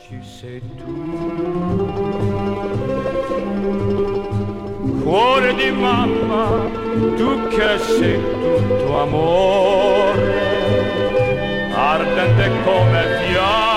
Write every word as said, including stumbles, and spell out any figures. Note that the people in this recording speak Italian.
ci sei tu. Cuore di mamma, tu che sei tutto amore, ardente come fiamme